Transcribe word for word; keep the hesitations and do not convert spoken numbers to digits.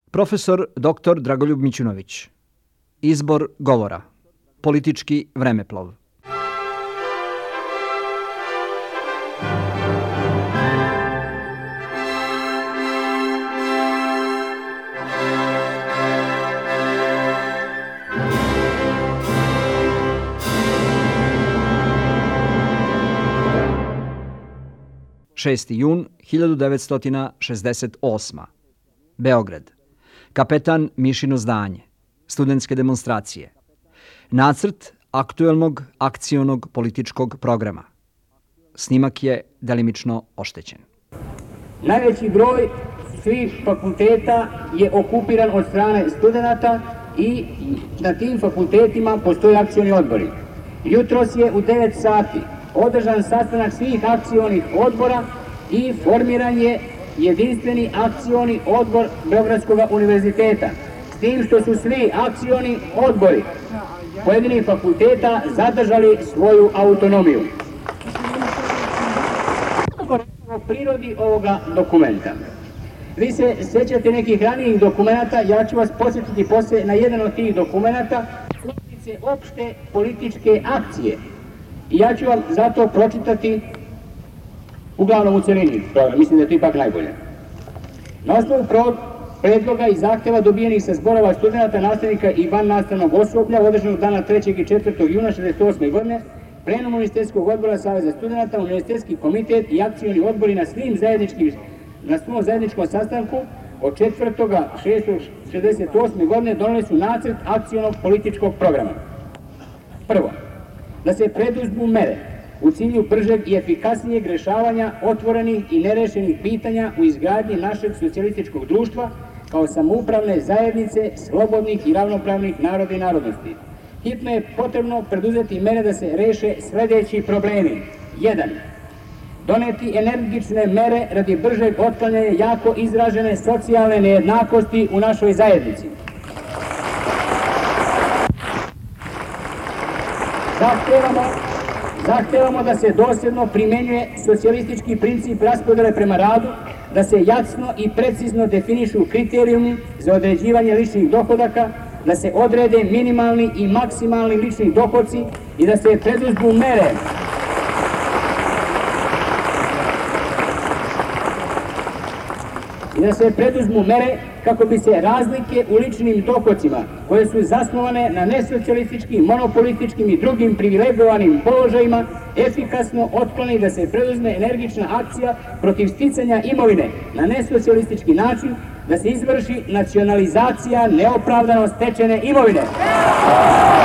Profesor doktor Dragoljub Mićunović. Izbor govora. Politički vremeplov. šesti jun hiljadu devetsto šezdeset osme. Beograd. Kapetan Mišino zdanje. Studentske demonstracije. Nacrt aktuelnog akcionog političkog programa. Snimak je delimično oštećen. Najveći broj svih fakulteta je okupiran od strane studenata i na tim fakultetima postoje akcioni odbori. Jutros je u devet sati održan sastanak svih akcionih odbora i formiran je jedinstveni akcioni odbor Beogradskog univerziteta. S tim što su svi akcioni odbori pojedinih fakulteta zadržali svoju autonomiju. O prirodi ovoga dokumenta. Vi se sjećate nekih ranijih dokumenta, ja ću vas podsjetiti poslije na jedan od tih dokumenta, opšte političke akcije. I ja ću vam zato pročitati uglavnom u celini, mislim da je to ipak najbolje. Na osnovu predloga i zahtjeva dobijenih sa zborova studenta, nastavnika i van nastavnog osoblja održanog dana trećeg i četvrtog juna šezdeset osme. godine, plenum Univerzitetskog odbora Saveza studenta, Univerzitetski komitet i akcioni odbori na svim zajedničkim, na svom zajedničkom sastanku od četvrtog šestog šezdeset osme. godine doneli su nacrt akcionog političkog programa. Prvo, da se preduzmu mere u cilju bržeg i efikasnijeg rješavanja otvorenih i nerešenih pitanja u izgradnji našeg socijalističkog društva kao samoupravne zajednice slobodnih i ravnopravnih naroda i narodnosti. Hitno je potrebno preduzeti mere da se reše sljedeći problemi. jedan. Doneti energične mere radi bržeg otklanjanja jako izražene socijalne nejednakosti u našoj zajednici. Zahtevamo, zahtevamo da se dosljedno primjenjuje socijalistički princip raspodjele prema radu, da se jasno i precizno definišu kriterijumi za određivanje ličnih dohodaka, da se odrede minimalni i maksimalni lični dohodci i da se preduzmu mere i da se preduzmu mere kako bi se razlike u ličnim dohodcima, koje su zasnovane na nesocijalističkim, monopolitičkim i drugim privilegovanim položajima, efikasno otkloni, da se preduzme energična akcija protiv sticanja imovine na nesocijalistički način, da se izvrši nacionalizacija neopravdano stečene imovine.